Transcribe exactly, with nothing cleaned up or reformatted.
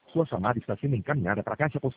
Sua chamada está sendo encaminhada para a caixa postal.